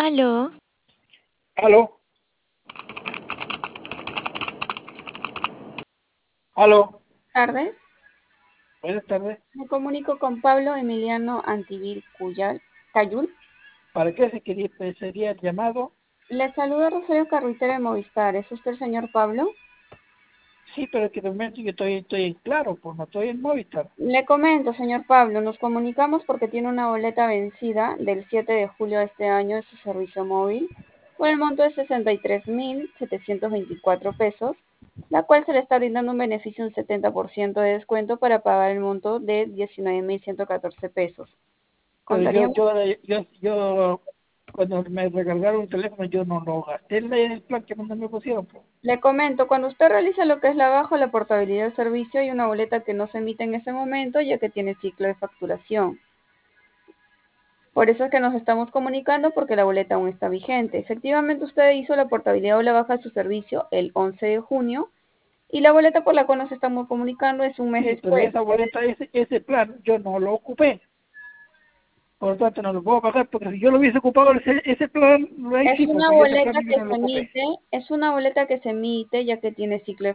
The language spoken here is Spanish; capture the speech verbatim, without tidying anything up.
Aló, Aló, aló, Tardes, buenas tardes. me comunico con Pablo Emiliano Antivil Cuyal, Cayul. ¿Para qué se quería, pues, sería el llamado? Le saluda Rosario Carruitero de Movistar. ¿Es usted el señor Pablo? Sí, pero que de momento yo estoy, estoy en claro, pues no estoy en Movistar. Le comento, señor Pablo, nos comunicamos porque tiene una boleta vencida del siete de julio de este año de su servicio móvil por el monto de sesenta y tres mil setecientos veinticuatro pesos, la cual se le está brindando un beneficio de un setenta por ciento de descuento para pagar el monto de diecinueve mil ciento catorce pesos. Pero yo, Contaríamos. yo, yo, yo, cuando me recargaron el teléfono, yo no lo gasté en el plan que me pusieron, pues. Le comento, cuando usted realiza lo que es la baja o la portabilidad del servicio, hay una boleta que no se emite en ese momento ya que tiene ciclo de facturación. Por eso es que nos estamos comunicando porque la boleta aún está vigente. Efectivamente, usted hizo la portabilidad o la baja de su servicio el once de junio y la boleta por la cual nos estamos comunicando es un mes Sí, pero después. esa boleta, ese, ese plan, yo no lo ocupé. Por lo tanto, no lo puedo pagar porque si yo lo hubiese ocupado, ese, ese plan, lo ahí Es sí, una porque ese plan boleta yo que no se lo ocupé. emite, es una boleta que se emite ya que tiene ciclo de